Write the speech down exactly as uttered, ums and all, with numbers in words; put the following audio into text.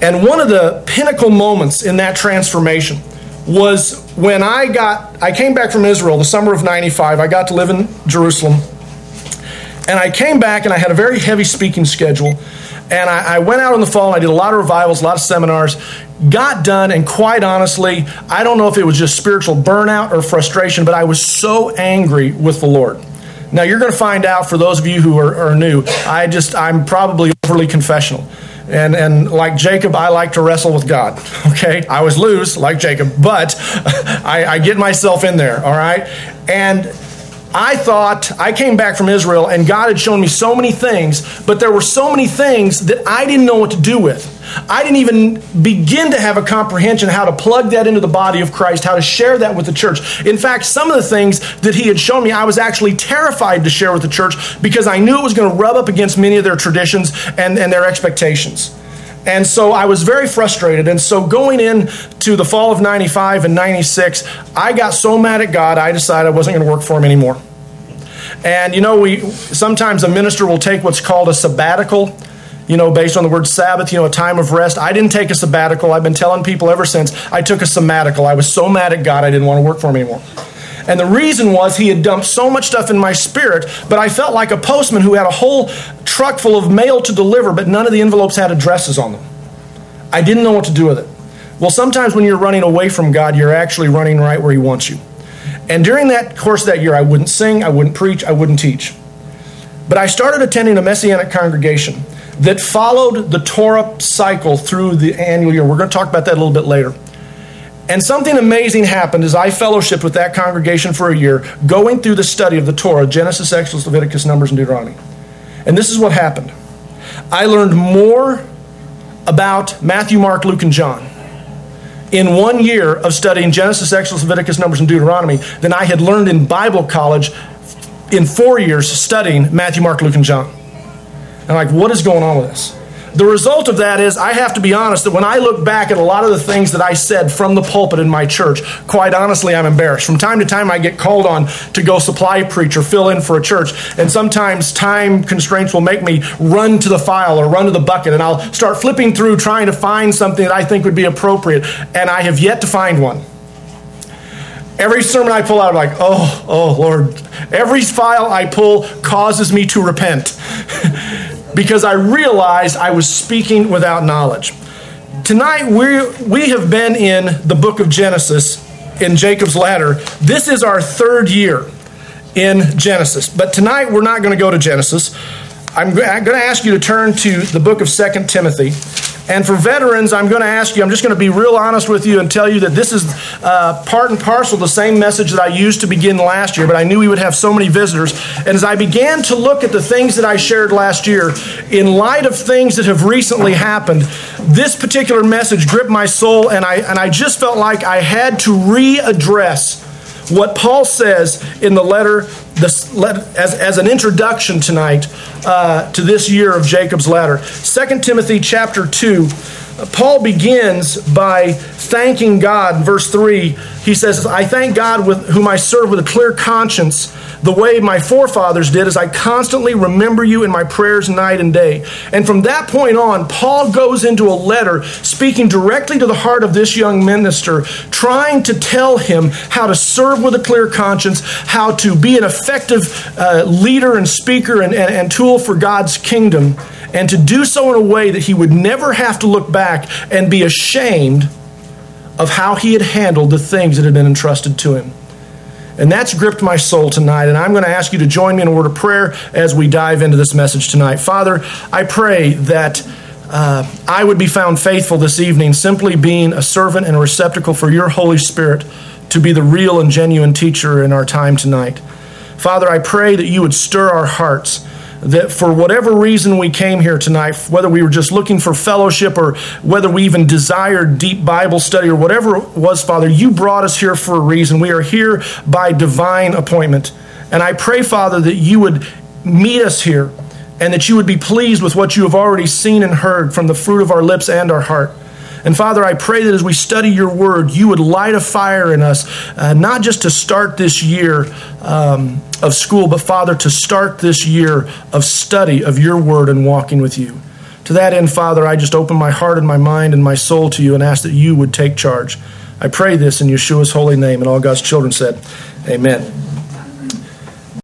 And one of the pinnacle moments in that transformation was when I got, I came back from Israel the summer of ninety-five. I got to live in Jerusalem. And I came back and I had a very heavy speaking schedule. And I, I went out in the fall and I did a lot of revivals, a lot of seminars, got done, and quite honestly, I don't know if it was just spiritual burnout or frustration, but I was so angry with the Lord. Now, you're going to find out, for those of you who are, are new, I just, I'm probably overly confessional. And and like Jacob, I like to wrestle with God, okay? I was loose, like Jacob, but I, I get myself in there, all right? And I thought, I came back from Israel, and God had shown me so many things, but there were so many things that I didn't know what to do with. I didn't even begin to have a comprehension how to plug that into the body of Christ, how to share that with the church. In fact, some of the things that he had shown me, I was actually terrified to share with the church because I knew it was going to rub up against many of their traditions and, and their expectations. And so I was very frustrated. And so going into the fall of ninety-five and ninety-six, I got so mad at God, I decided I wasn't going to work for him anymore. And, you know, we sometimes a minister will take what's called a sabbatical, you know, based on the word Sabbath, you know, a time of rest. I didn't take a sabbatical. I've been telling people ever since I took a sabbatical. I was so mad at God, I didn't want to work for him anymore. And the reason was he had dumped so much stuff in my spirit, but I felt like a postman who had a whole truck full of mail to deliver, but none of the envelopes had addresses on them. I didn't know what to do with it. Well, sometimes when you're running away from God, you're actually running right where he wants you. And during that course of that year, I wouldn't sing, I wouldn't preach, I wouldn't teach. But I started attending a Messianic congregation that followed the Torah cycle through the annual year. We're going to talk about that a little bit later. And something amazing happened as I fellowshiped with that congregation for a year, going through the study of the Torah, Genesis, Exodus, Leviticus, Numbers, and Deuteronomy. And this is what happened. I learned more about Matthew, Mark, Luke, and John in one year of studying Genesis, Exodus, Leviticus, Numbers, and Deuteronomy than I had learned in Bible college in four years studying Matthew, Mark, Luke, and John. And I'm like, what is going on with this? The result of that is I have to be honest that when I look back at a lot of the things that I said from the pulpit in my church, quite honestly, I'm embarrassed. From time to time, I get called on to go supply preach or fill in for a church. And sometimes time constraints will make me run to the file or run to the bucket. And I'll start flipping through trying to find something that I think would be appropriate. And I have yet to find one. Every sermon I pull out, I'm like, oh, oh, Lord. Every file I pull causes me to repent. Because I realized I was speaking without knowledge. Tonight, we we have been in the book of Genesis, in Jacob's ladder. This is our third year in Genesis. But tonight, we're not going to go to Genesis. I'm going to ask you to turn to the book of Second Timothy. And for veterans, I'm going to ask you, I'm just going to be real honest with you and tell you that this is uh, part and parcel the same message that I used to begin last year, but I knew we would have so many visitors. And as I began to look at the things that I shared last year, in light of things that have recently happened, this particular message gripped my soul, and I and I just felt like I had to readdress what Paul says in the letter, this, as, as an introduction tonight uh, to this year of Jacob's ladder. Second Timothy chapter two, Paul begins by thanking God. In verse three, he says, I thank God with whom I serve with a clear conscience, the way my forefathers did, as I constantly remember you in my prayers night and day. And from that point on, Paul goes into a letter speaking directly to the heart of this young minister, trying to tell him how to serve with a clear conscience, how to be an effective uh, leader and speaker and, and, and tool for God's kingdom, and to do so in a way that he would never have to look back and be ashamed of how he had handled the things that had been entrusted to him. And that's gripped my soul tonight, and I'm going to ask you to join me in a word of prayer as we dive into this message tonight. Father, I pray that uh, I would be found faithful this evening, simply being a servant and a receptacle for your Holy Spirit to be the real and genuine teacher in our time tonight. Father, I pray that you would stir our hearts, that for whatever reason we came here tonight, whether we were just looking for fellowship or whether we even desired deep Bible study or whatever it was, Father, you brought us here for a reason. We are here by divine appointment. And I pray, Father, that you would meet us here and that you would be pleased with what you have already seen and heard from the fruit of our lips and our heart. And Father, I pray that as we study your word, you would light a fire in us, uh, not just to start this year um, of school, but Father, to start this year of study of your word and walking with you. To that end, Father, I just open my heart and my mind and my soul to you and ask that you would take charge. I pray this in Yeshua's holy name. And all God's children said, amen.